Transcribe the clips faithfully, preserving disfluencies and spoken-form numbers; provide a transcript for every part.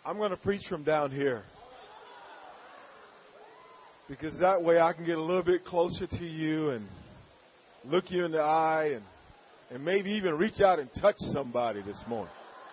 I'm going to preach from down here, because that way I can get a little bit closer to you and look you in the eye and, and maybe even reach out and touch somebody this morning.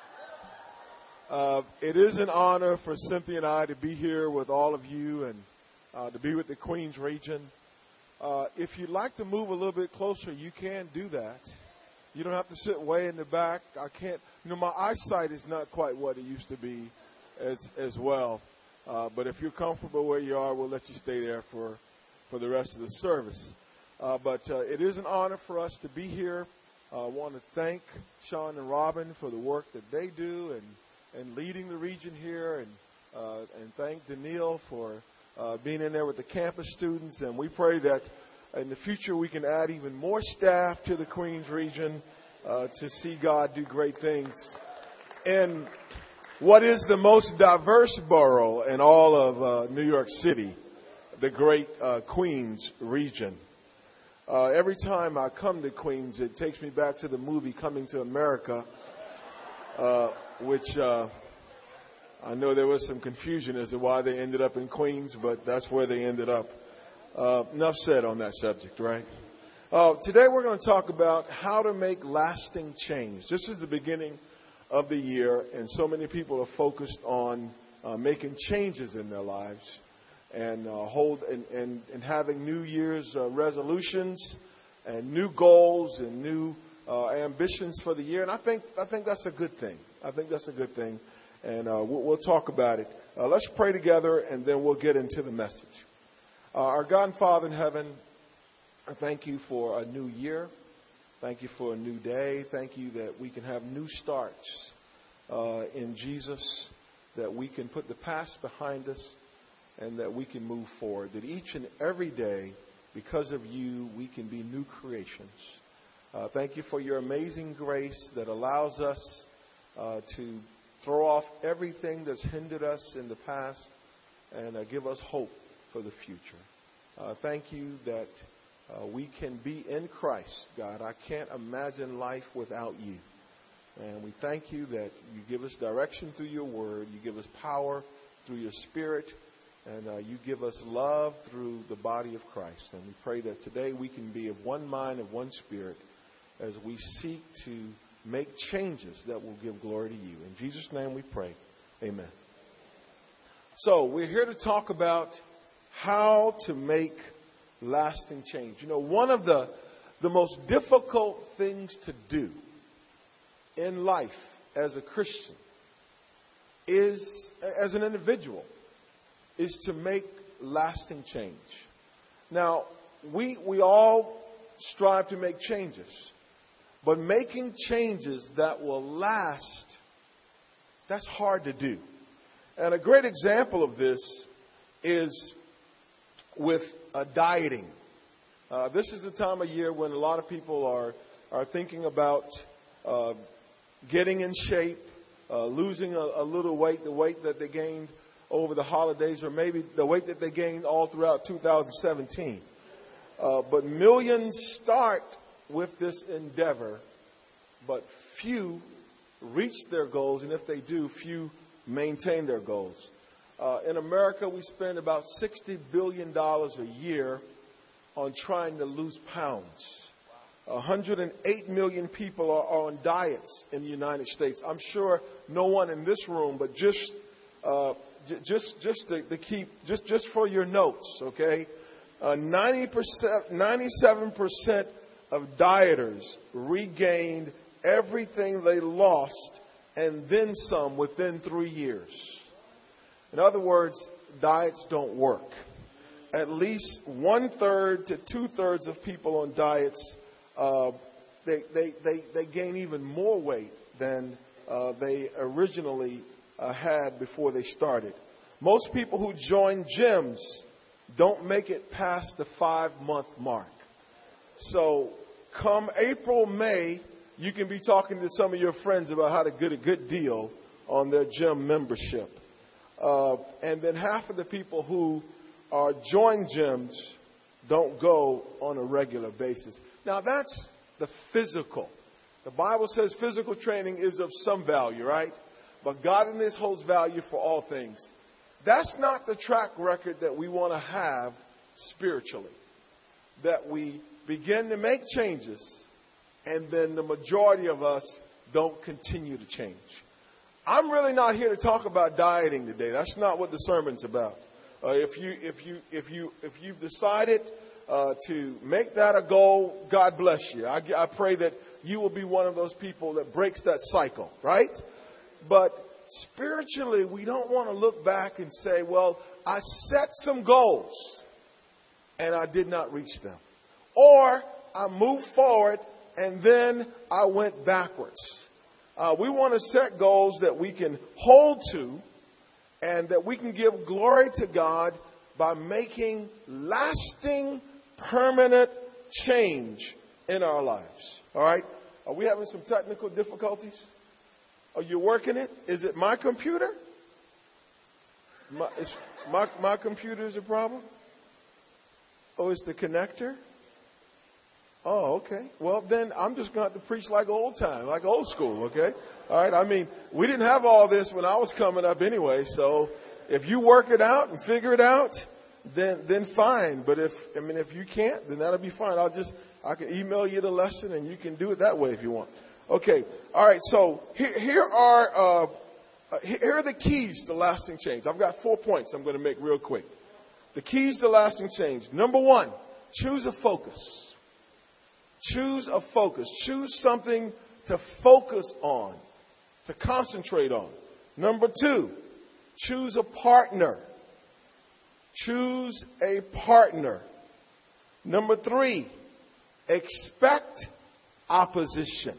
Uh, it is an honor for Cynthia and I to be here with all of you and uh, to be with the Queens region. Uh, if you'd like to move a little bit closer, you can do that. You don't have to sit way in the back. I can't, you know, my eyesight is not quite what it used to be as as well. Uh, but if you're comfortable where you are, we'll let you stay there for, for the rest of the service. Uh, but uh, it is an honor for us to be here. Uh, I want to thank Sean and Robin for the work that they do and, and leading the region here. And, uh, and thank Daniil for uh, being in there with the campus students. And we pray that in the future we can add even more staff to the Queens region uh, to see God do great things. And what is the most diverse borough in all of uh, New York City, the great uh, Queens region. Uh, every time I come to Queens, it takes me back to the movie Coming to America, uh, which uh, I know there was some confusion as to why they ended up in Queens, but that's where they ended up. Uh, enough said on that subject, right? Uh, today we're going to talk about how to make lasting change. This is the beginning of the year, and so many people are focused on uh, making changes in their lives and uh, hold and, and, and having New Year's uh, resolutions and new goals and new uh, ambitions for the year. And I think I think that's a good thing. I think that's a good thing, and uh, we'll, we'll talk about it. Uh, let's pray together, and then we'll get into the message. Uh, our God and Father in heaven, I thank you for a new year. Thank you for a new day. Thank you that we can have new starts uh, in Jesus, that we can put the past behind us, and that we can move forward. That each and every day, because of you, we can be new creations. Uh, thank you for your amazing grace that allows us uh, to throw off everything that's hindered us in the past and uh, give us hope for the future. Uh, thank you that Uh, we can be in Christ, God. I can't imagine life without you. And we thank you that you give us direction through your word. You give us power through your spirit. And uh, you give us love through the body of Christ. And we pray that today we can be of one mind, of one spirit, as we seek to make changes that will give glory to you. In Jesus' name we pray. Amen. So we're here to talk about how to make lasting change. You know, one of the the most difficult things to do in life as a Christian is, as an individual, is to make lasting change. Now, we we all strive to make changes, but making changes that will last, that's hard to do. And a great example of this is with uh, dieting. Uh, this is the time of year when a lot of people are are thinking about uh, getting in shape, uh, losing a, a little weight, the weight that they gained over the holidays, or maybe the weight that they gained all throughout two thousand seventeen. Uh, but millions start with this endeavor, but few reach their goals, and if they do, few maintain their goals. Uh, in America, we spend about sixty billion dollars a year on trying to lose pounds. one hundred eight million people are, are on diets in the United States. I'm sure no one in this room, but just uh, j- just just to, to keep just just for your notes, okay? Uh, ninety percent, ninety-seven percent of dieters regained everything they lost and then some within three years. In other words, diets don't work. At least one third to two thirds of people on diets, uh, they, they, they, they gain even more weight than uh, they originally uh, had before they started. Most people who join gyms don't make it past the five-month mark. So come April, May, you can be talking to some of your friends about how to get a good deal on their gym membership. Uh, and then half of the people who are join gyms don't go on a regular basis. Now, that's the physical. The Bible says physical training is of some value, right? but godliness holds value for all things. That's not the track record that we want to have spiritually. That we begin to make changes, and then the majority of us don't continue to change. I'm really not here to talk about dieting today. That's not what the sermon's about. Uh, if you if you if you if you've decided uh, to make that a goal, God bless you. I, I pray that you will be one of those people that breaks that cycle, right? But spiritually, we don't want to look back and say, "Well, I set some goals and I did not reach them," or I moved forward and then I went backwards. Uh, we want to set goals that we can hold to and that we can give glory to God by making lasting, permanent change in our lives. All right? Are we having some technical difficulties? Are you working it? Is it my computer? My, is my, my computer is a problem? Oh, it's the connector? Oh, okay. Well, then I'm just going to have to preach like old time, like old school, okay? All right. I mean, we didn't have all this when I was coming up anyway. So if you work it out and figure it out, then then fine. But if, I mean, if you can't, then that'll be fine. I'll just, I can email you the lesson and you can do it that way if you want. Okay. All right. So here, here are, uh, here are the keys to lasting change. I've got four points I'm going to make real quick. The keys to lasting change. Number one, choose a focus. Choose a focus. Choose something to focus on, to concentrate on. Number two, choose a partner. Choose a partner. Number three, expect opposition.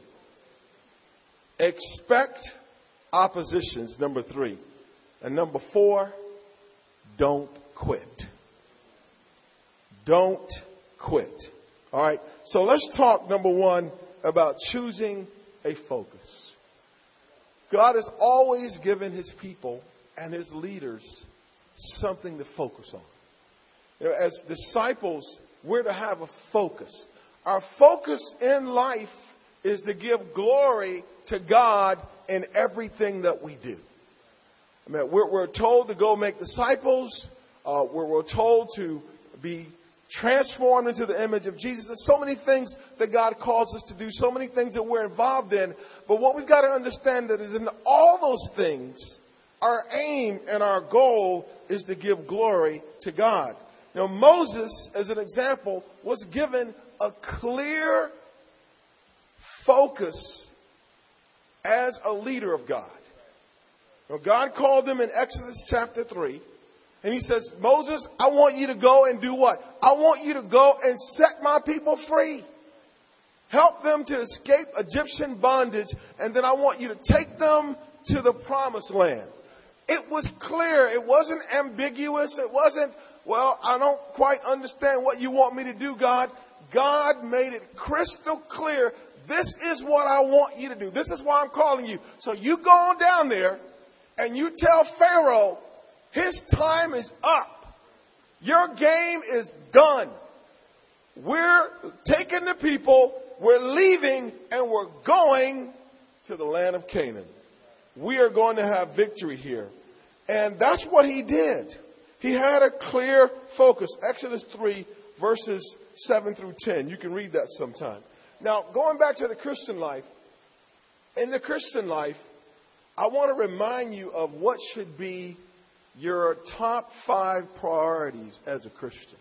Expect oppositions, number three. And number four, don't quit. Don't quit. All right. So let's talk, number one, about choosing a focus. God has always given his people and his leaders something to focus on. You know, as disciples, we're to have a focus. Our focus in life is to give glory to God in everything that we do. I mean, we're, we're told to go make disciples. Uh, we're, we're told to be transformed into the image of Jesus. There's so many things that God calls us to do, so many things that we're involved in. But what we've got to understand that is in all those things, our aim and our goal is to give glory to God. You know, Moses, as an example, was given a clear focus as a leader of God. You know, God called him in Exodus chapter three. And he says, Moses, I want you to go and do what? I want you to go and set my people free. Help them to escape Egyptian bondage. And then I want you to take them to the promised land. It was clear. It wasn't ambiguous. It wasn't, well, I don't quite understand what you want me to do, God. God made it crystal clear. This is what I want you to do. This is why I'm calling you. So you go on down there and you tell Pharaoh, his time is up. Your game is done. We're taking the people, we're leaving, and we're going to the land of Canaan. We are going to have victory here. And that's what he did. He had a clear focus. Exodus three, verses seven through ten. You can read that sometime. Now, going back to the Christian life, in the Christian life, I want to remind you of what should be your top five priorities as a Christian.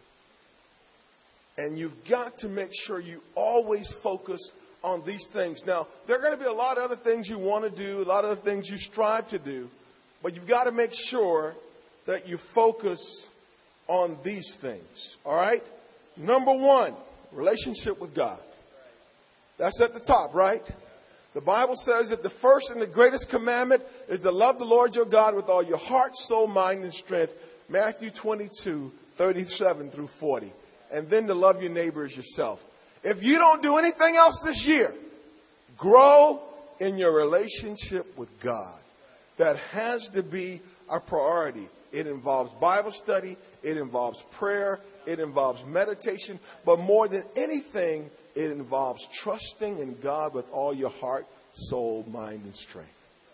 And you've got to make sure you always focus on these things. Now, there are going to be a lot of other things you want to do, a lot of other things you strive to do, but you've got to make sure that you focus on these things. All right? Number one, relationship with God. That's at the top, right? The Bible says that the first and the greatest commandment is to love the Lord your God with all your heart, soul, mind, and strength. Matthew twenty-two, thirty-seven through forty. And then to love your neighbor as yourself. If you don't do anything else this year, grow in your relationship with God. That has to be our priority. It involves Bible study. It involves prayer. It involves meditation. But more than anything, it involves trusting in God with all your heart, soul, mind, and strength.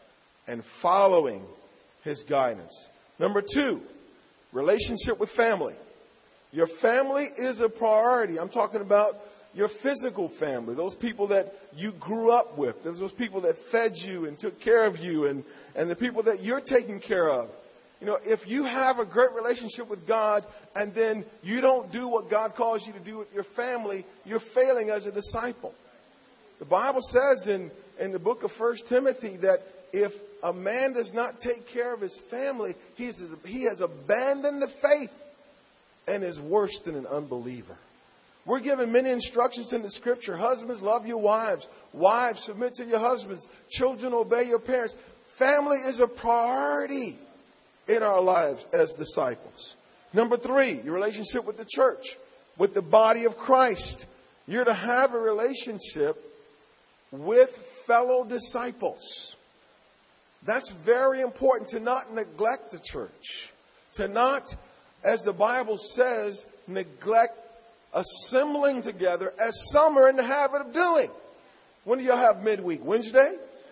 and following His guidance. Number two, relationship with family. Your family is a priority. I'm talking about your physical family, those people that you grew up with, those people that fed you and took care of you, and, and the people that you're taking care of. You know, if you have a great relationship with God and then you don't do what God calls you to do with your family, you're failing as a disciple. The Bible says in, in the book of First Timothy that if a man does not take care of his family, he's, he has abandoned the faith and is worse than an unbeliever. We're given many instructions in the Scripture. Husbands, love your wives. Wives, submit to your husbands. Children, obey your parents. Family is a priority in our lives as disciples. Number three, your relationship with the church, with the body of Christ. You're to have a relationship with fellow disciples. That's very important, to not neglect the church. To not, as the Bible says, neglect assembling together as some are in the habit of doing. When do y'all have midweek? Wednesday?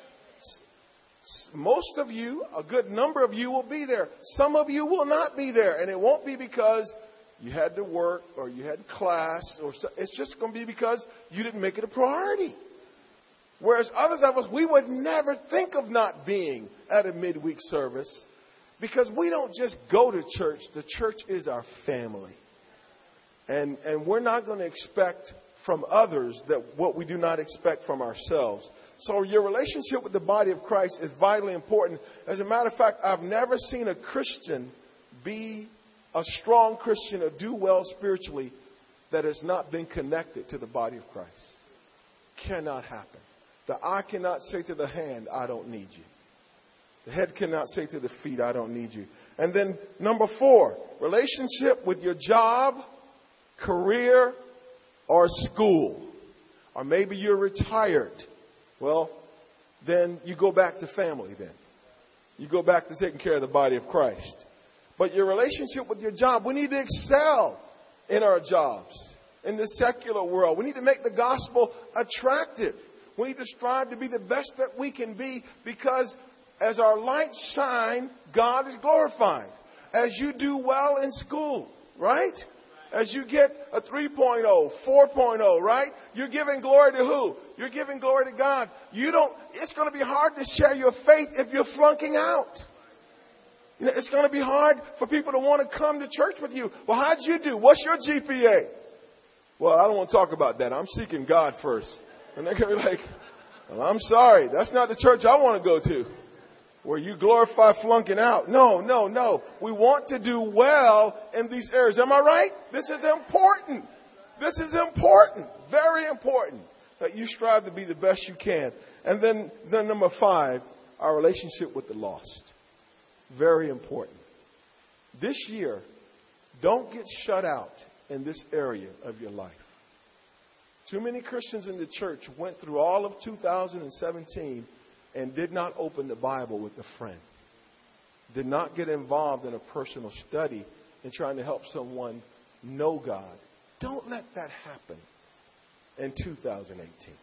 Most of you, a good number of you will be there. Some of you will not be there. And it won't be because you had to work or you had class. Or so. It's just going to be because you didn't make it a priority. Whereas others of us, we would never think of not being at a midweek service because we don't just go to church. The church is our family. And, and we're not going to expect from others that what we do not expect from ourselves. So your relationship with the body of Christ is vitally important. As a matter of fact, I've never seen a Christian be a strong Christian or do well spiritually that has not been connected to the body of Christ. Cannot happen. The eye cannot say to the hand, I don't need you. The head cannot say to the feet, I don't need you. And then number four, relationship with your job, career, or school. Or maybe you're retired. Well, then you go back to family then. You go back to taking care of the body of Christ. But your relationship with your job, we need to excel in our jobs, in the secular world. We need to make the gospel attractive. We need to strive to be the best that we can be because as our lights shine, God is glorified. As you do well in school, right? As you get a three point oh, four point oh, right? You're giving glory to who? You're giving glory to God. You don't, it's going to be hard to share your faith if you're flunking out. You know, it's going to be hard for people to want to come to church with you. Well, how'd you do? What's your G P A? Well, I don't want to talk about that. I'm seeking God first. And they're going to be like, well, I'm sorry. That's not the church I want to go to. Where you glorify flunking out. No, no, no. We want to do well in these areas. Am I right? This is important. This is important. Very important. That you strive to be the best you can. And then, then number five, our relationship with the lost. Very important. This year, don't get shut out in this area of your life. Too many Christians in the church went through all of two thousand seventeen and did not open the Bible with a friend. Did not get involved in a personal study in trying to help someone know God. Don't let that happen in two thousand eighteen.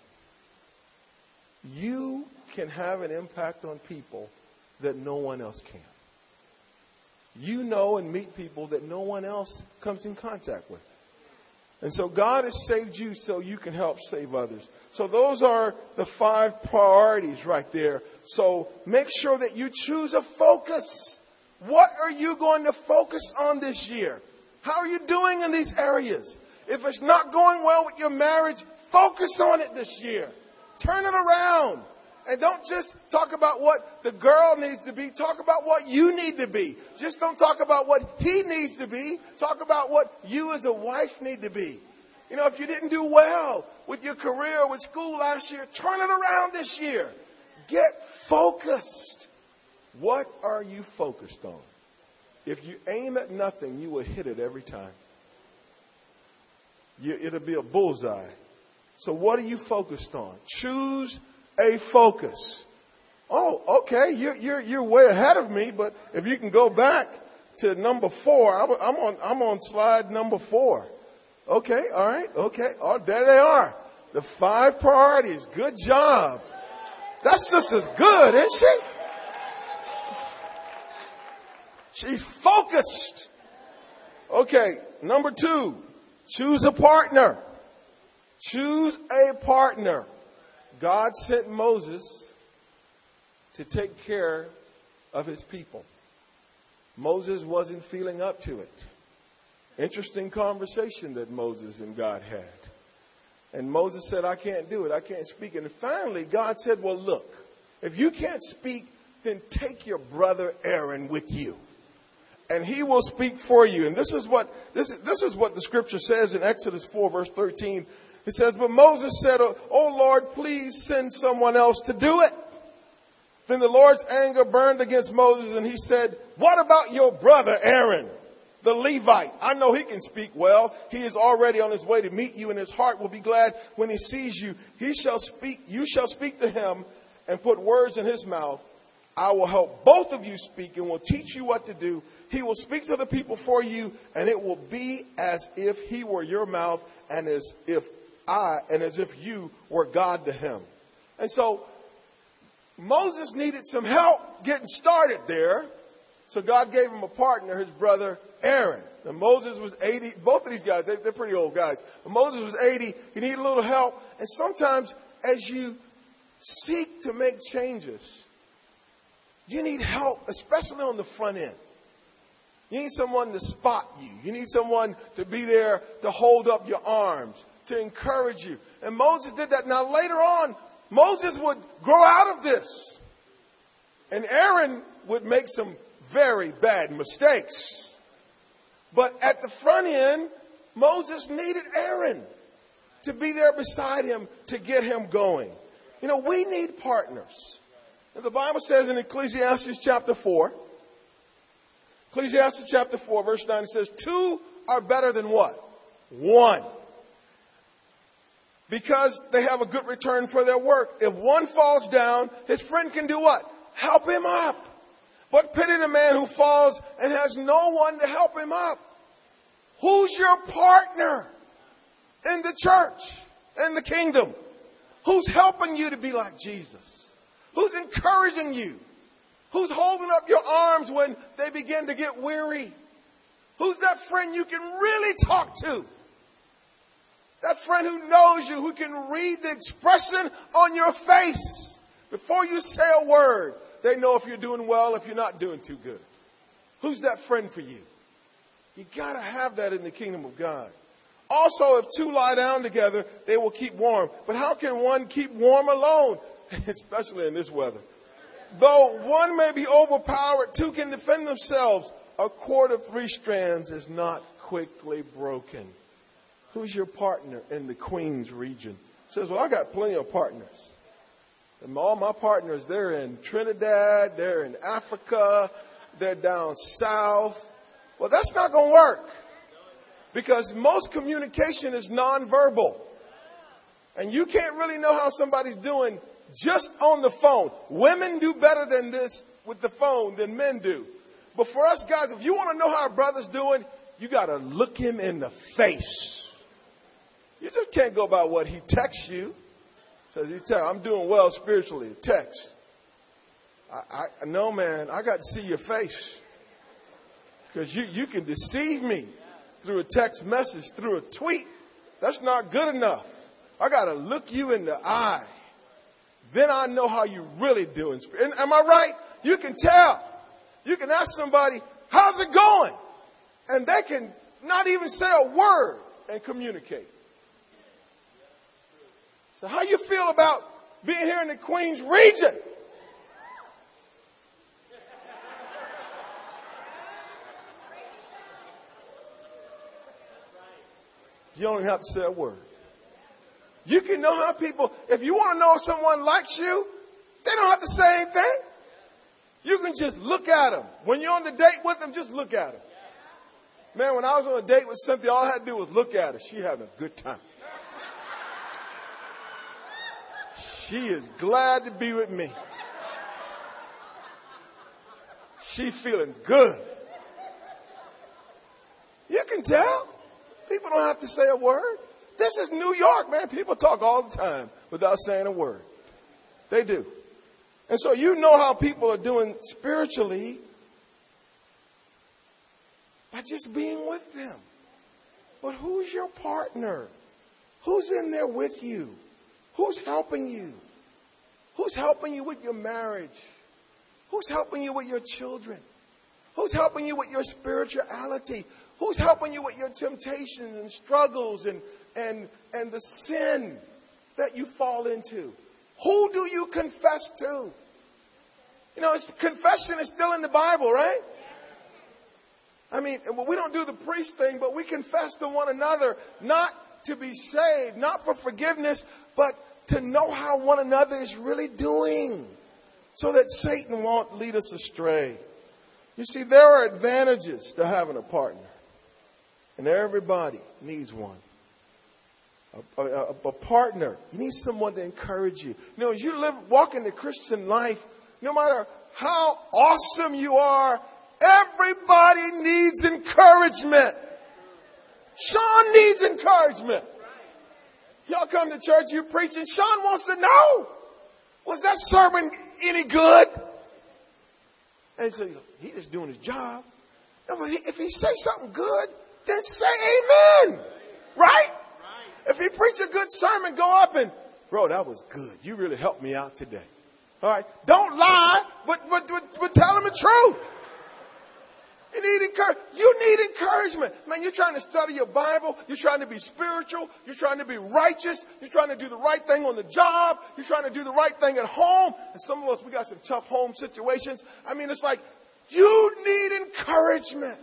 You can have an impact on people that no one else can. You know and meet people that no one else comes in contact with. And so God has saved you so you can help save others. So those are the five priorities right there. So make sure that you choose a focus. What are you going to focus on this year? How are you doing in these areas? If it's not going well with your marriage, focus on it this year. Turn it around. And don't just talk about what the girl needs to be. Talk about what you need to be. Just don't talk about what he needs to be. Talk about what you as a wife need to be. You know, if you didn't do well with your career or with school last year, turn it around this year. Get focused. What are you focused on? If you aim at nothing, you will hit it every time. You, it'll be a bullseye. So what are you focused on? Choose a focus. Oh, okay. You're, you're, you're way ahead of me, but if you can go back to number four, I'm on, I'm on slide number four. Okay. All right. Okay. Oh, there they are. The five priorities. Good job. That sister's good, isn't she? She's focused. Okay, number two, choose a partner. Choose a partner. God sent Moses to take care of his people. Moses wasn't feeling up to it. Interesting conversation that Moses and God had. And Moses said, I can't do it. I can't speak. And finally, God said, well, look, if you can't speak, then take your brother Aaron with you. And he will speak for you. And this is what this is, this is what the scripture says in Exodus four, verse thirteen. It says, but Moses said, oh Lord, please send someone else to do it. Then the Lord's anger burned against Moses, and he said, what about your brother Aaron, the Levite? I know he can speak well. He is already on his way to meet you, and his heart will be glad when he sees you. He shall speak, you shall speak to him and put words in his mouth. I will help both of you speak and will teach you what to do. He will speak to the people for you, and it will be as if he were your mouth, and as if I, and as if you were God to him. And so Moses needed some help getting started there. So God gave him a partner, his brother Aaron. Now Moses was eighty. Both of these guys, they, they're pretty old guys. But Moses was eighty. He needed a little help. And sometimes as you seek to make changes, you need help, especially on the front end. You need someone to spot you. You need someone to be there to hold up your arms, to encourage you. And Moses did that. Now later on, Moses would grow out of this. And Aaron would make some very bad mistakes. But at the front end, Moses needed Aaron to be there beside him to get him going. You know, we need partners. And the Bible says in Ecclesiastes chapter four, Ecclesiastes chapter four, verse nine, it says, two are better than what? One. Because they have a good return for their work. If one falls down, his friend can do what? Help him up. But pity the man who falls and has no one to help him up. Who's your partner in the church, in the kingdom? Who's helping you to be like Jesus? Who's encouraging you? Who's holding up your arms when they begin to get weary? Who's that friend you can really talk to? That friend who knows you, who can read the expression on your face before you say a word. They know if you're doing well, if you're not doing too good. Who's that friend for you? You got to have that in the kingdom of God. Also, if two lie down together, they will keep warm. But how can one keep warm alone? Especially in this weather. Though one may be overpowered, two can defend themselves. A cord of three strands is not quickly broken. Who's your partner in the Queens region? Says, well, I got plenty of partners. And all my partners, they're in Trinidad, they're in Africa, they're down south. Well, that's not going to work. Because most communication is nonverbal. And you can't really know how somebody's doing just on the phone. Women do better than this with the phone than men do. But for us guys, if you want to know how our brother's doing, you got to look him in the face. You just can't go by what he texts you. Says he tell, I'm doing well spiritually. Text. I, I no man, I got to see your face. Because you, you can deceive me through a text message, through a tweet. That's not good enough. I got to look you in the eye. Then I know how you really doing. And am I right? You can tell. You can ask somebody, how's it going? And they can not even say a word and communicate. So how you feel about being here in the Queens region? You don't even have to say a word. You can know how people, if you want to know if someone likes you, they don't have to say anything. You can just look at them. When you're on the date with them, just look at them. Man, when I was on a date with Cynthia, all I had to do was look at her. She having a good time. She is glad to be with me. She feeling good. You can tell. People don't have to say a word. This is New York, man. People talk all the time without saying a word. They do. And so you know how people are doing spiritually by just being with them. But who's your partner? Who's in there with you? Who's helping you? Who's helping you with your marriage? Who's helping you with your children? Who's helping you with your spirituality? Who's helping you with your temptations and struggles and, and, and the sin that you fall into? Who do you confess to? You know, it's, confession is still in the Bible, right? I mean, we don't do the priest thing, but we confess to one another, not to be saved, not for forgiveness, but to know how one another is really doing so that Satan won't lead us astray. You see, there are advantages to having a partner, and everybody needs one. A, a, a partner, you need someone to encourage you. You know, as you live, walk in the Christian life, no matter how awesome you are, everybody needs encouragement. Sean needs encouragement. Y'all come to church, you're preaching. Sean wants to know, was that sermon any good? And so he's just doing his job. No, but if he says something good, then say amen. Right? If he preach a good sermon, go up and, bro, that was good. You really helped me out today. All right. Don't lie, but, but, but, but tell him the truth. You need encouragement. You need encouragement. Man, you're trying to study your Bible. You're trying to be spiritual. You're trying to be righteous. You're trying to do the right thing on the job. You're trying to do the right thing at home. And some of us, we got some tough home situations. I mean, it's like, you need encouragement.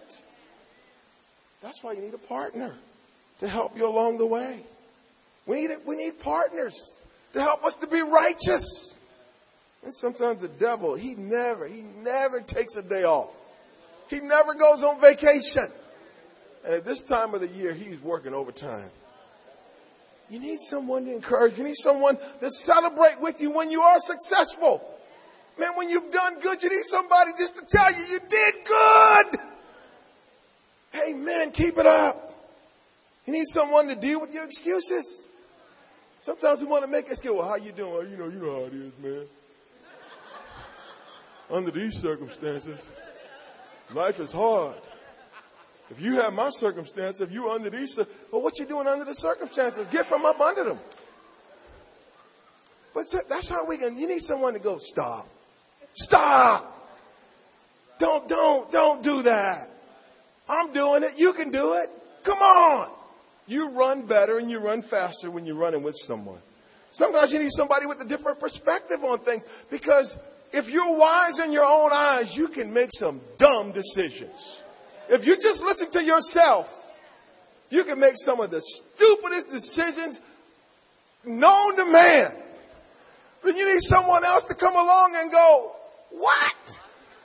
That's why you need a partner to help you along the way. We need, we need partners to help us to be righteous. And sometimes the devil, he never, he never takes a day off. He never goes on vacation. And at this time of the year, he's working overtime. You need someone to encourage. You need someone to celebrate with you when you are successful. Man, when you've done good, you need somebody just to tell you you did good. Hey, man, keep it up. You need someone to deal with your excuses. Sometimes we want to make excuse. Well, how you doing? Well, you know, you know how it is, man. Under these circumstances, life is hard. If you have my circumstance, if you're under these, well, what you doing under the circumstances? Get from up under them. But that's how we can, you need someone to go, stop. Stop. Don't, don't, don't do that. I'm doing it. You can do it. Come on. You run better and you run faster when you're running with someone. Sometimes you need somebody with a different perspective on things, because if you're wise in your own eyes, you can make some dumb decisions. If you just listen to yourself, you can make some of the stupidest decisions known to man. Then you need someone else to come along and go, what?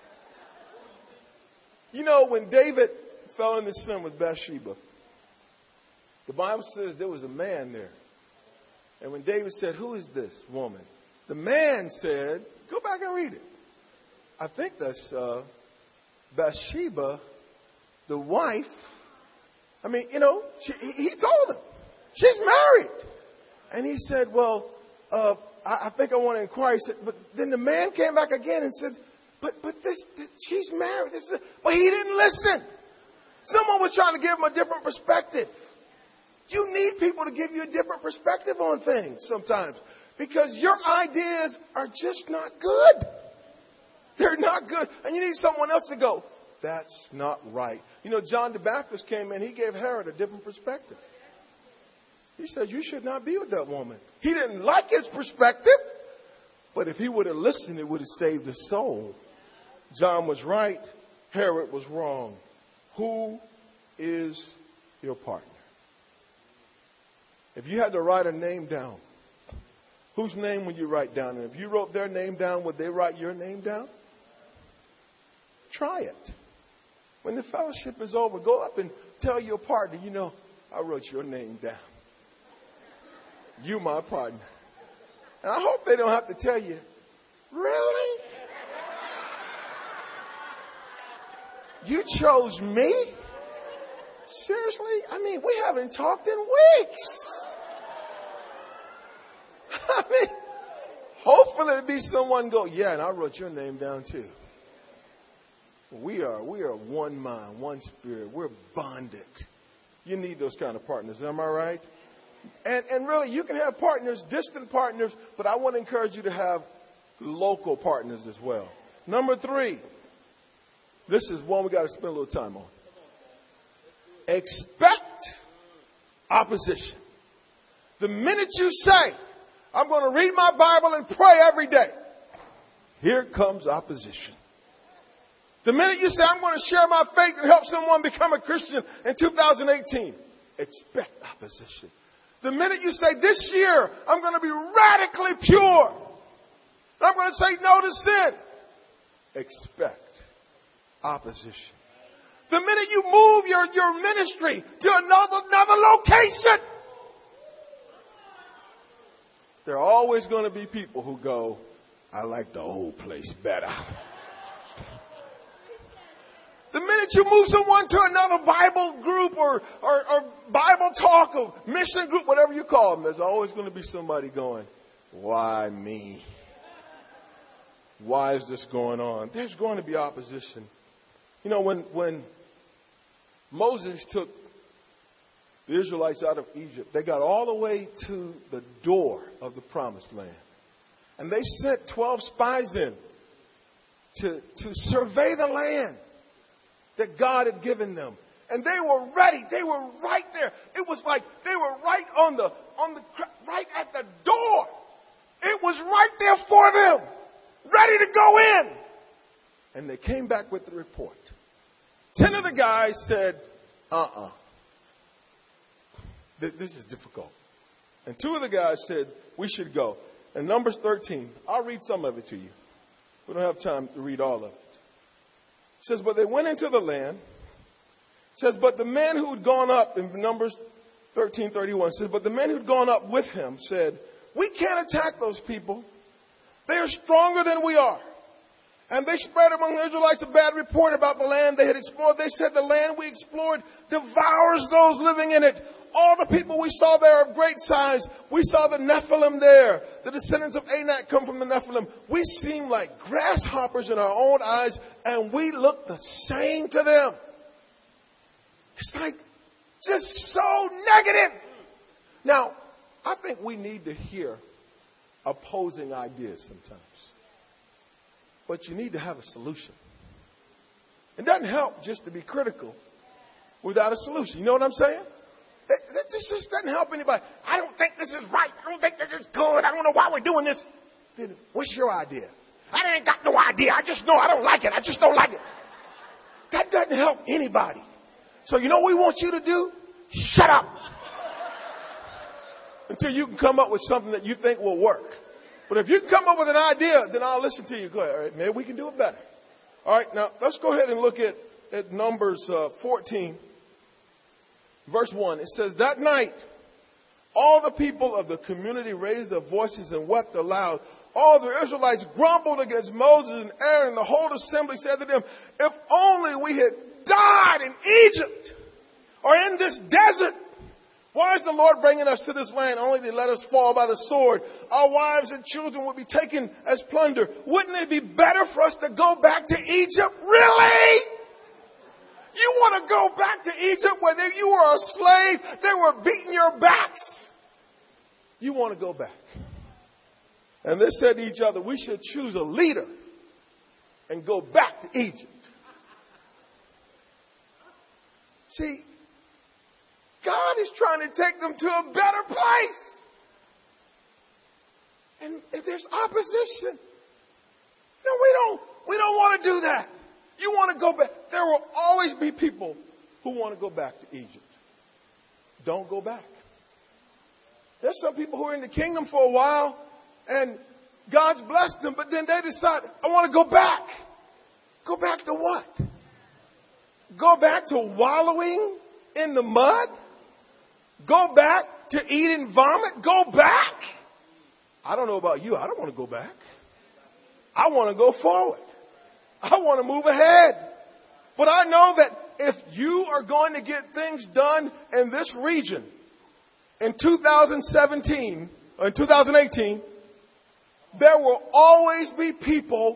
You know, when David fell into sin with Bathsheba, the Bible says there was a man there. And when David said, who is this woman? The man said, go back and read it. I think that's uh, Bathsheba, the wife. I mean, you know, she, he, he told him, she's married. And he said, well, uh, I, I think I want to inquire. He said, but then the man came back again and said, but but this, this she's married. This is, but he didn't listen. Someone was trying to give him a different perspective. You need people to give you a different perspective on things sometimes, because your ideas are just not good. They're not good. And you need someone else to go, that's not right. You know, John the Baptist came in. He gave Herod a different perspective. He said, you should not be with that woman. He didn't like his perspective, but if he would have listened, it would have saved his soul. John was right. Herod was wrong. Who is your partner? If you had to write a name down, whose name would you write down? And if you wrote their name down, would they write your name down? Try it. When the fellowship is over, go up and tell your partner, you know, I wrote your name down. You my partner. And I hope they don't have to tell you, really? You chose me? Seriously? I mean, we haven't talked in weeks. I mean, hopefully it'll be someone go, yeah, and I wrote your name down too. We are, we are one mind, one spirit. We're bonded. You need those kind of partners. Am I right? And, and really, you can have partners, distant partners, but I want to encourage you to have local partners as well. Number three, this is one we got to spend a little time on. Expect opposition. The minute you say, I'm going to read my Bible and pray every day, here comes opposition. The minute you say, I'm going to share my faith and help someone become a Christian in two thousand eighteen, expect opposition. The minute you say, this year, I'm going to be radically pure, I'm going to say no to sin, expect opposition. The minute you move your, your ministry to another, another location, there are always going to be people who go, I like the old place better. The minute you move someone to another Bible group or, or, or Bible talk or mission group, whatever you call them, there's always going to be somebody going, why me? Why is this going on? There's going to be opposition. You know, when, when Moses took the Israelites out of Egypt, they got all the way to the door of the promised land. And they sent twelve spies in to, to survey the land that God had given them. And they were ready. They were right there. It was like they were right on the, on the, right at the door. It was right there for them, ready to go in. And they came back with the report. Ten of the guys said, uh-uh, this is difficult. And two of the guys said, we should go. And Numbers thirteen, I'll read some of it to you. We don't have time to read all of it. It says, but they went into the land. It says, but the men who had gone up, in Numbers thirteen thirty-one, says, but the men who had gone up with him said, we can't attack those people. They are stronger than we are. And they spread among the Israelites a bad report about the land they had explored. They said, the land we explored devours those living in it. All the people we saw there are of great size. We saw the Nephilim there. The descendants of Anak come from the Nephilim. We seem like grasshoppers in our own eyes, and we look the same to them. It's like just so negative. Now, I think we need to hear opposing ideas sometimes. But you need to have a solution. It doesn't help just to be critical without a solution. You know what I'm saying? This just doesn't help anybody. I don't think this is right. I don't think this is good. I don't know why we're doing this. Then what's your idea? I ain't got no idea. I just know I don't like it. I just don't like it. That doesn't help anybody. So you know what we want you to do? Shut up. Until you can come up with something that you think will work. But if you can come up with an idea, then I'll listen to you. Go ahead. All right, maybe we can do it better. All right, now let's go ahead and look at, at Numbers uh, fourteen. Verse one, it says, that night, all the people of the community raised their voices and wept aloud. All the Israelites grumbled against Moses and Aaron. The whole assembly said to them, if only we had died in Egypt or in this desert. Why is the Lord bringing us to this land only to let us fall by the sword? Our wives and children would be taken as plunder. Wouldn't it be better for us to go back to Egypt? Really? You want to go back to Egypt where you were a slave? They were beating your backs. You want to go back. And they said to each other, we should choose a leader and go back to Egypt. See, God is trying to take them to a better place. And if there's opposition, no, we don't, we don't want to do that. You want to go back. There will always be people who want to go back to Egypt. Don't go back. There's some people who are in the kingdom for a while and God's blessed them, but then they decide, I want to go back. Go back to what? Go back to wallowing in the mud? Go back to eating vomit? Go back? I don't know about you. I don't want to go back. I want to go forward. I want to move ahead. But I know that if you are going to get things done in this region in two thousand seventeen, or in two thousand eighteen, there will always be people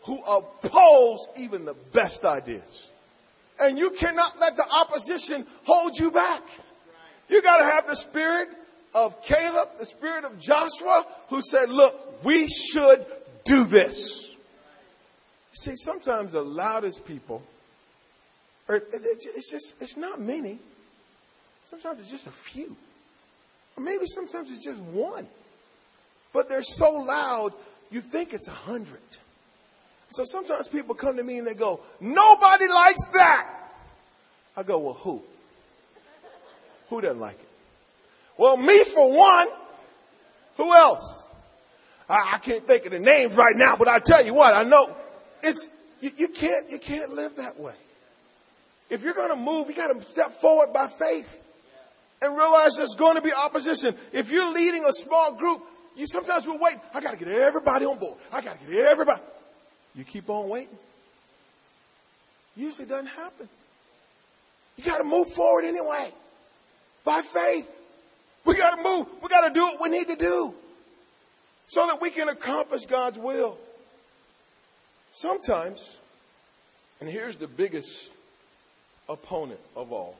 who oppose even the best ideas. And you cannot let the opposition hold you back. You got to have the spirit of Caleb, the spirit of Joshua, who said, look, we should do this. See, sometimes the loudest people, or it's just, it's not many. Sometimes it's just a few. Or maybe sometimes it's just one. But they're so loud, you think it's a hundred. So sometimes people come to me and they go, nobody likes that. I go, well, who? Who doesn't like it? Well, me for one. Who else? I, I can't think of the names right now, but I tell you what, I know it's you, you can't you can't live that way. If you're going to move, you got to step forward by faith and realize there's going to be opposition. If you're leading a small group, you sometimes will wait. I got to get everybody on board. I got to get everybody. You keep on waiting. Usually doesn't happen. You got to move forward anyway. By faith. We got to move. We got to do what we need to do so that we can accomplish God's will. Sometimes, and here's the biggest opponent of all.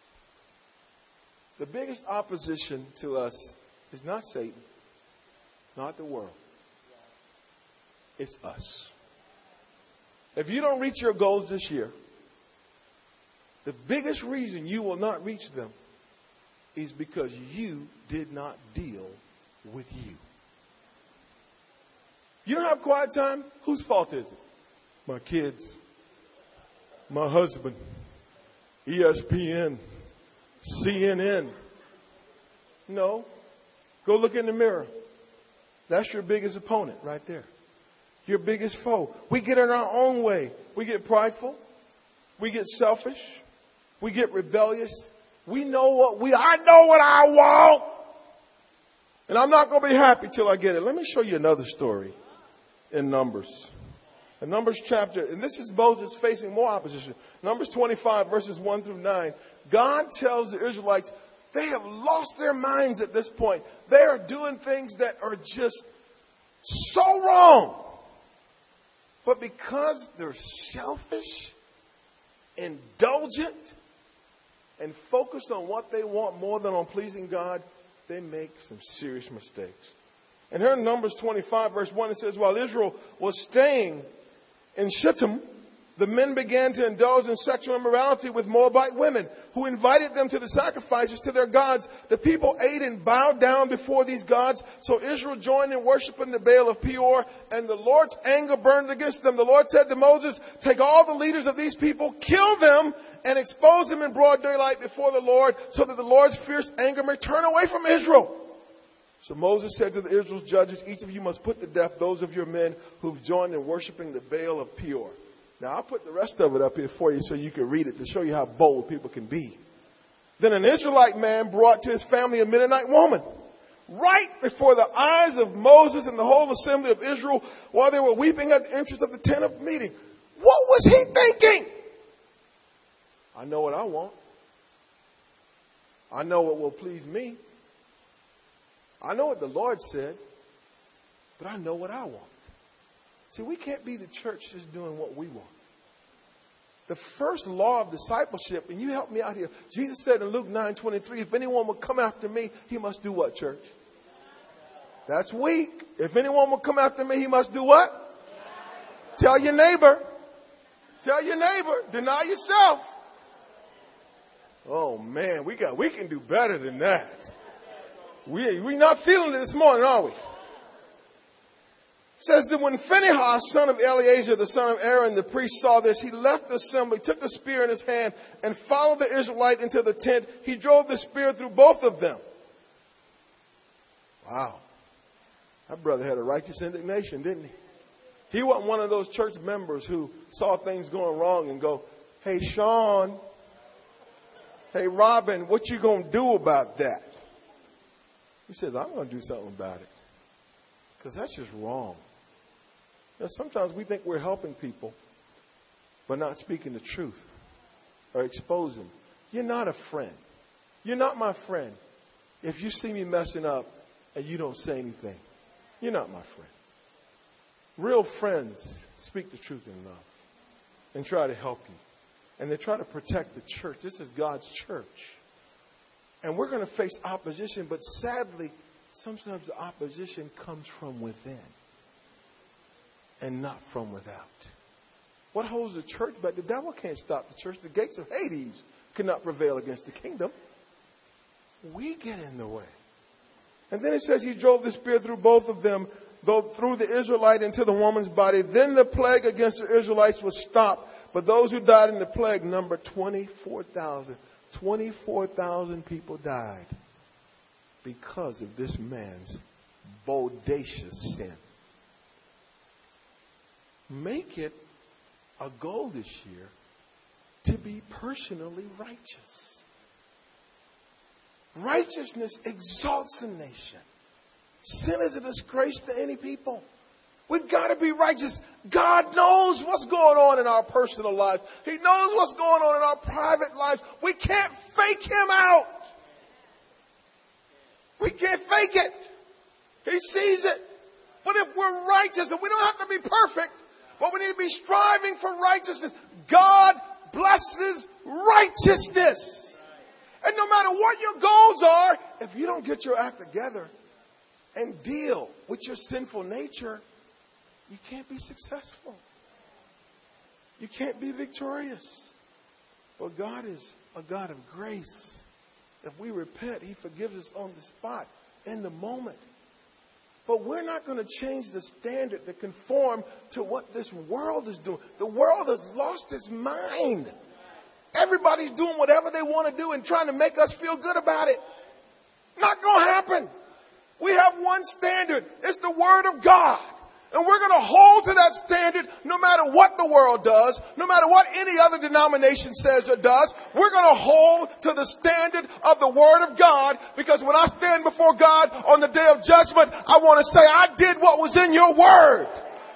The biggest opposition to us is not Satan, not the world. It's us. If you don't reach your goals this year, the biggest reason you will not reach them is because you did not deal with you. You don't have quiet time? Whose fault is it? My kids, my husband, E S P N, C N N. No. Go look in the mirror. That's your biggest opponent right there. Your biggest foe. We get in our own way. We get prideful. We get selfish. We get rebellious. We know what we, I know what I want. And I'm not going to be happy till I get it. Let me show you another story in Numbers. In Numbers chapter, and this is Moses facing more opposition. Numbers twenty-five, verses one through nine. God tells the Israelites, they have lost their minds at this point. They are doing things that are just so wrong. But because they're selfish, indulgent, and focused on what they want more than on pleasing God, they make some serious mistakes. And here in Numbers twenty-five, verse one, it says, while Israel was staying in Shittim, the men began to indulge in sexual immorality with Moabite women who invited them to the sacrifices to their gods. The people ate and bowed down before these gods. So Israel joined in worshiping the Baal of Peor, and the Lord's anger burned against them. The Lord said to Moses, take all the leaders of these people, kill them, and expose them in broad daylight before the Lord, so that the Lord's fierce anger may turn away from Israel. So Moses said to the Israel's judges, each of you must put to death those of your men who've joined in worshiping the Baal of Peor. Now, I'll put the rest of it up here for you so you can read it to show you how bold people can be. Then an Israelite man brought to his family a Midianite woman, right before the eyes of Moses and the whole assembly of Israel, while they were weeping at the entrance of the tent of meeting. What was he thinking? I know what I want. I know what will please me. I know what the Lord said, but I know what I want. See, we can't be the church just doing what we want. The first law of discipleship, and you help me out here. Jesus said in Luke nine twenty-three, if anyone will come after me, he must do what, church? That's weak. If anyone will come after me, he must do what? Tell your neighbor. Tell your neighbor. Deny yourself. Oh man, we got we can do better than that. We we not feeling it this morning, are we? It says that when Phinehas, son of Eleazar, the son of Aaron, the priest, saw this, he left the assembly, took the spear in his hand, and followed the Israelite into the tent. He drove the spear through both of them. Wow. That brother had a righteous indignation, didn't he? He wasn't one of those church members who saw things going wrong and go, hey, Sean, hey, Robin, what you going to do about that? He says, I'm going to do something about it. Because that's just wrong. You know, sometimes we think we're helping people, but not speaking the truth or exposing. You're not a friend. You're not my friend. If you see me messing up and you don't say anything, you're not my friend. Real friends speak the truth in love and try to help you. And they try to protect the church. This is God's church. And we're going to face opposition, but sadly, sometimes the opposition comes from within and not from without. What holds the church back? The devil can't stop the church. The gates of Hades cannot prevail against the kingdom. We get in the way. And then it says he drove the spear through both of them, though through the Israelite into the woman's body. Then the plague against the Israelites was stopped. But those who died in the plague numbered twenty-four thousand. twenty-four thousand people died because of this man's bodacious sin. Make it a goal this year to be personally righteous. Righteousness exalts a nation. Sin is a disgrace to any people. We've got to be righteous. God knows what's going on in our personal lives. He knows what's going on in our private lives. We can't fake him out. We can't fake it. He sees it. But if we're righteous, and we don't have to be perfect, but we need to be striving for righteousness. God blesses righteousness. And no matter what your goals are, if you don't get your act together and deal with your sinful nature, you can't be successful. You can't be victorious. But God is a God of grace. If we repent, he forgives us on the spot, in the moment. But we're not going to change the standard to conform to what this world is doing. The world has lost its mind. Everybody's doing whatever they want to do and trying to make us feel good about it. Not going to happen. We have one standard. It's the Word of God. And we're going to hold to that standard no matter what the world does, no matter what any other denomination says or does. We're going to hold to the standard of the Word of God, because when I stand before God on the day of judgment, I want to say, I did what was in your Word.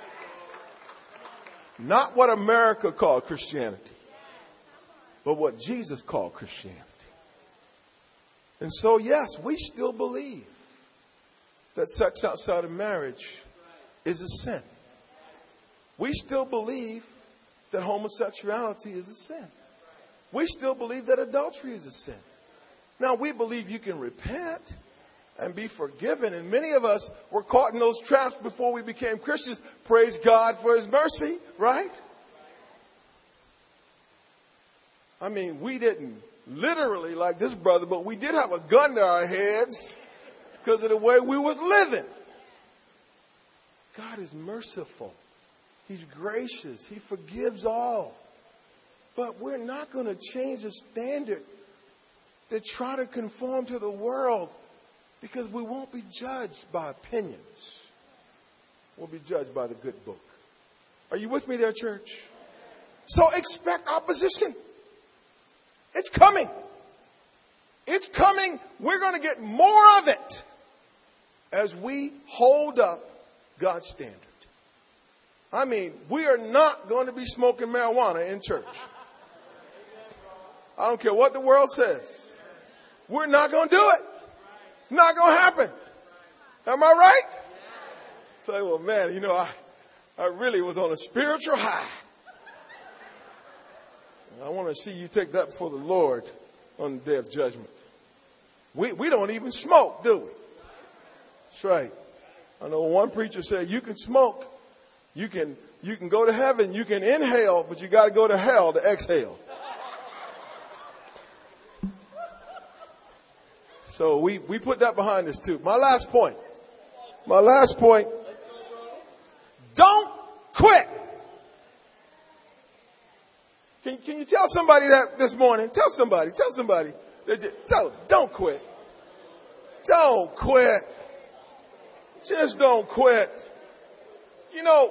Not what America called Christianity, but what Jesus called Christianity. And so, yes, we still believe that sex outside of marriage is a sin. We still believe that homosexuality is a sin. We still believe that adultery is a sin. Now, we believe you can repent and be forgiven. And many of us were caught in those traps before we became Christians. Praise God for his mercy, right? I mean, we didn't literally like this brother, but we did have a gun to our heads because of the way we was living. God is merciful. He's gracious. He forgives all. But we're not going to change the standard to try to conform to the world, because we won't be judged by opinions. We'll be judged by the good book. Are you with me there, church? So expect opposition. It's coming. It's coming. We're going to get more of it as we hold up God's standard. I mean, we are not going to be smoking marijuana in church. I don't care what the world says. We're not going to do it. It's not going to happen. Am I right? Say, well, man, you know, I, I really was on a spiritual high. I want to see you take that before the Lord on the day of judgment. We, we don't even smoke, do we? That's right. I know one preacher said, you can smoke, you can you can go to heaven, you can inhale, but you got to go to hell to exhale. So we, we put that behind us too. My last point. My last point. Don't quit. Can, can you tell somebody that this morning? Tell somebody. Tell somebody. Tell them, don't quit. Don't quit. Just don't quit. You know,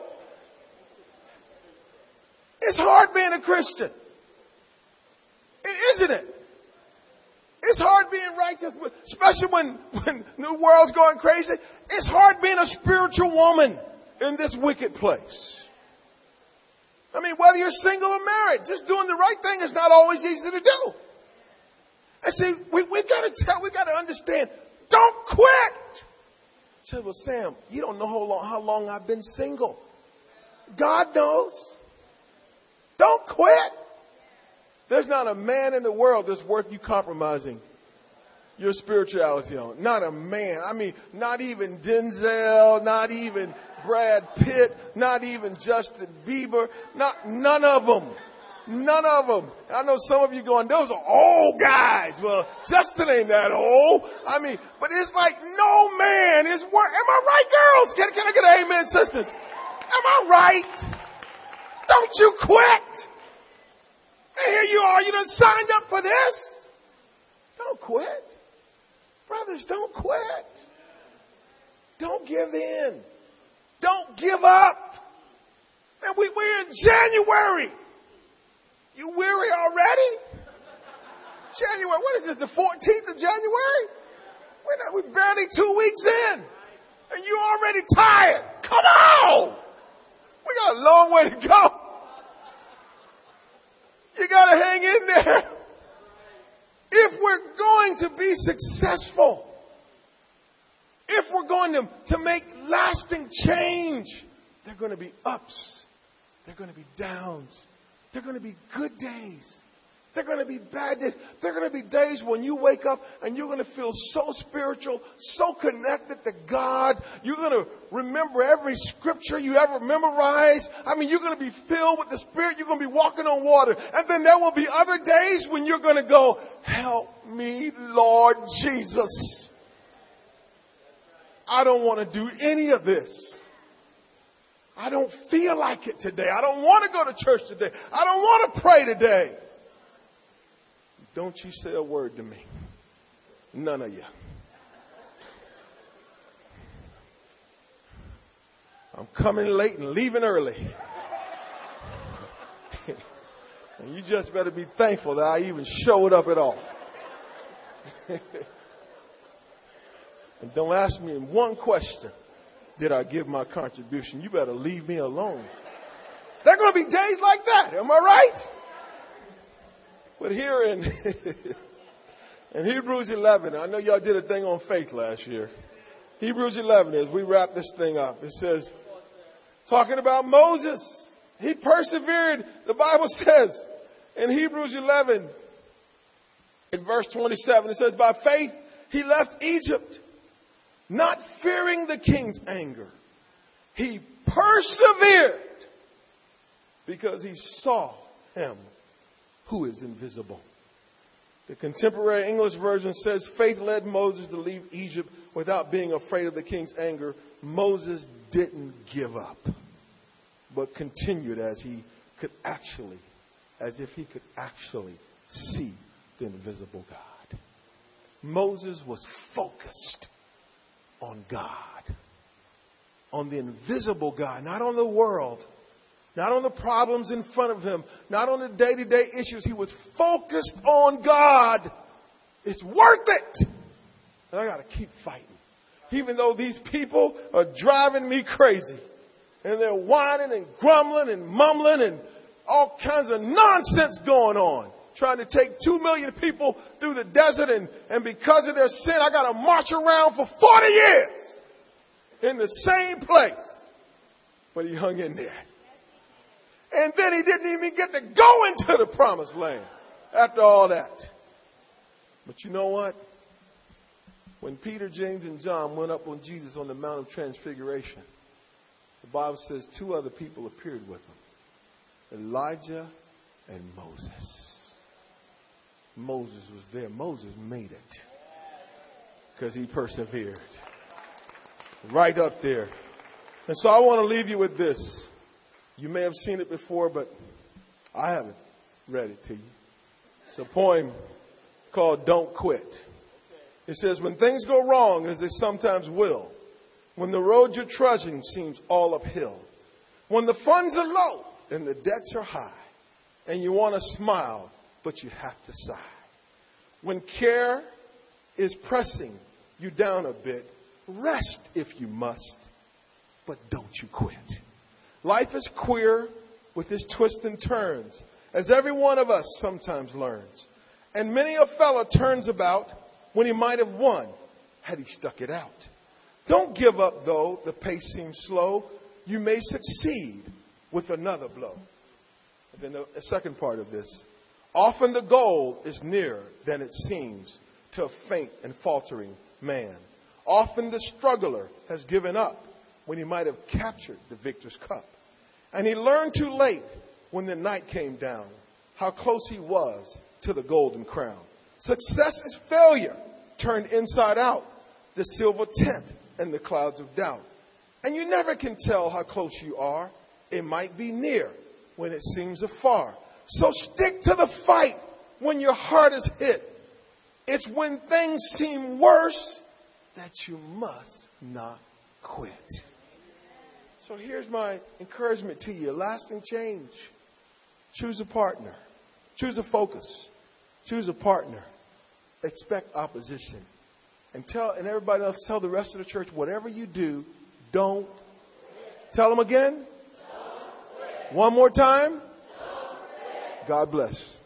it's hard being a Christian. Isn't it? It's hard being righteous, especially when, when the world's going crazy. It's hard being a spiritual woman in this wicked place. I mean, whether you're single or married, just doing the right thing is not always easy to do. And see, we, we've got to tell, we've got to understand, don't quit. I said, well, Sam, you don't know how long, how long I've been single. God knows. Don't quit. There's not a man in the world that's worth you compromising your spirituality on. Not a man. I mean, not even Denzel, not even Brad Pitt, not even Justin Bieber, not none of them. None of them. I know some of you going, those are old guys. Well, Justin ain't that old. I mean, but it's like no man is worth. Am I right, girls? Can, can I get an amen, sisters? Am I right? Don't you quit. And here you are. You done signed up for this. Don't quit. Brothers, don't quit. Don't give in. Don't give up. Man, we, we're in January. You weary already? January, what is this, the fourteenth of January? We're, not, we're barely two weeks in. And you're already tired. Come on. We got a long way to go. You got to hang in there. If we're going to be successful, if we're going to, to make lasting change, there are going to be ups. There are going to be downs. There are going to be good days. There are going to be bad days. There are going to be days when you wake up and you're going to feel so spiritual, so connected to God. You're going to remember every scripture you ever memorized. I mean, you're going to be filled with the Spirit. You're going to be walking on water. And then there will be other days when you're going to go, help me, Lord Jesus. I don't want to do any of this. I don't feel like it today. I don't want to go to church today. I don't want to pray today. Don't you say a word to me. None of you. I'm coming late and leaving early. And you just better be thankful that I even showed up at all. And don't ask me one question. Did I give my contribution? You better leave me alone. There are going to be days like that. Am I right? But here in, in Hebrews eleven, I know y'all did a thing on faith last year. Hebrews eleven, as we wrap this thing up, it says, talking about Moses, he persevered. The Bible says in Hebrews eleven, in verse twenty-seven, it says, by faith he left Egypt, not fearing the king's anger. He persevered because he saw him who is invisible. The contemporary English version says, faith led Moses to leave Egypt without being afraid of the king's anger. Moses didn't give up, but continued as he could actually, as if he could actually see the invisible God. Moses was focused on God, on the invisible God, not on the world, not on the problems in front of him, not on the day-to-day issues. He was focused on God. It's worth it. And I got to keep fighting. Even though these people are driving me crazy. And they're whining and grumbling and mumbling and all kinds of nonsense going on. Trying to take two million people through the desert. And, and because of their sin, I got to march around for forty years in the same place. But he hung in there. And then he didn't even get to go into the promised land after all that. But you know what? When Peter, James, and John went up on Jesus on the Mount of Transfiguration, the Bible says two other people appeared with him. Elijah and Moses. Moses was there. Moses made it because he persevered. Right up there. And so I want to leave you with this. You may have seen it before, but I haven't read it to you. It's a poem called Don't Quit. It says, when things go wrong, as they sometimes will, when the road you're trudging seems all uphill, when the funds are low and the debts are high, and you want to smile, but you have to sigh. When care is pressing you down a bit, rest if you must, but don't you quit. Life is queer with its twists and turns, as every one of us sometimes learns. And many a fella turns about when he might have won had he stuck it out. Don't give up, though the pace seems slow. You may succeed, with another blow. And then the, the second part of this. Often the goal is nearer than it seems to a faint and faltering man. Often the struggler has given up when he might have captured the victor's cup. And he learned too late when the night came down how close he was to the golden crown. Success is failure turned inside out, the silver tent and the clouds of doubt. And you never can tell how close you are. It might be near when it seems afar. So stick to the fight when your heart is hit. It's when things seem worse that you must not quit. So here's my encouragement to you. Lasting change. Choose a partner. Choose a focus. Choose a partner. Expect opposition. And tell, and everybody else, tell the rest of the church, whatever you do, don't. Tell them again. One more time. God bless.